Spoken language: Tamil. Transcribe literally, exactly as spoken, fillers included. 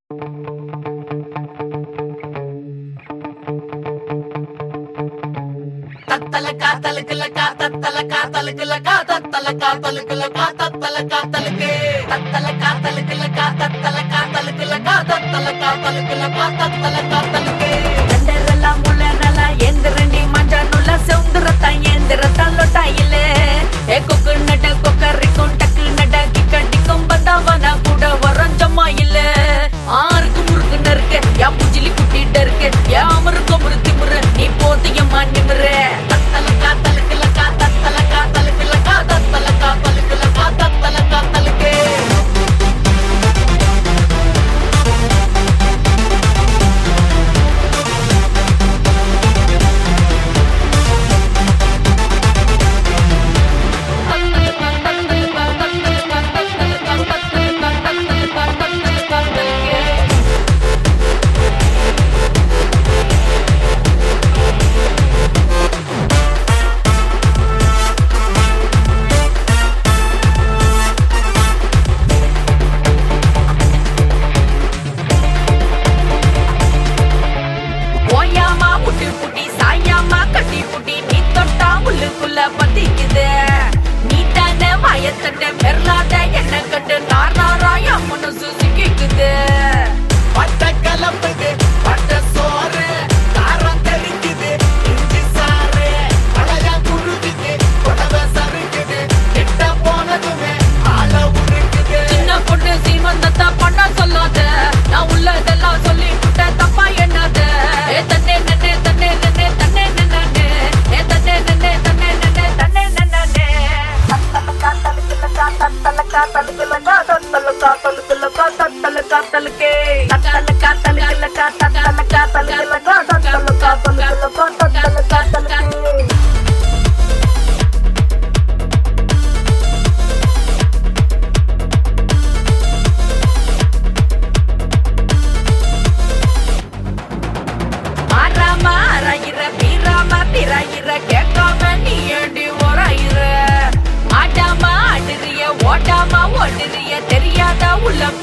தத்தலக்கா தலுக்குலக்கா தத்தலக்கா தலுக்குலக்கா தத்தலக்கா தலுக்குலக்கா தத்தலக்கா தலுக்கு தத்தலக்கா தலுக்குலக்கா தத்தலக்கா தலுக்குலக்கா தத்தலக்கா தலுக்குலக்கா தத்தலக்கா தலுக்கு எந்தரெல்லாம் முள்ளனெல்லாம் எந்திரண்டி மஞ்சனுள்ள செவுந்துரத்தான் எந்திரத்தான் லொட்டாயிலே ஏ கொக்கு நட கொக்கரிக்கும் டக்கு நட கிக்கடிக்கும் பந்தாவனா கூட வரஞ்சம்மா இல்ல ஆருக்கு முறுக்கு நறுக்கு யா புஜிலி குட்டிட்டு இருக்கு யா அமருக்கு முறுத்தி முறு நீ போத்தியம்மா நிமிரு தத்தலக்கா தலுக்குலக்கா தத்தலக்கா தலுக்குலக்கா தத்தலக்கா தலுக்குலக்கா தத்தலக்கா தலுக்கு ஓயாமா முட்டி புட்டி சாயாமா கட்டி புட்டி நீ தொட்டா உள்ளுக்குள்ள பத்திக்குது நீ தானே வாயத்தட்ட மெரலாத என்ன கண்டு நார் நாராயா மனசு சிக்கிக்குது பட்ட கலப்புது பட்ட சோறு காரம் தெரிக்குது இஞ்சி சாறு பழைய குருதிக்கு புடவை சறுக்குது கிட்ட போனதுமே ஆள உருக்குது சின்ன பொண்ணு சீமந்தத்தை பண்ண சொல்லாத நான் உள்ளதெல்லாம் சொல்லி விட்ட தப்பா என்னது ஏ தன்னே நன்னே தன்னே நன்னே தன்னே நன்னே ஏ தன்னே நன்னே தன்னே நன்னே தன்னே நன்னே தத்தலக்கா தலுக்குலக்கா தத்தலக்கா தலுக்குலக்கா தத்தலக்கா தலுக்குலக்கா தத்தலக்கா தலுக்கே தத்தலக்கா தலுக்குலக்கா தத்தலக்கா தலுக்குலக்கா தத்தலக்கா தலுக்குலக்கா தத்தலக்கா தலுக்கே ஆறாமா அரையிற பீராமா திராயிற கேட்காம நீ ஏண்டி ஓராயிற ஆட்டாமா அடுறிய ஓட்டாமா ஓடுறிய தெரியாத உள்ள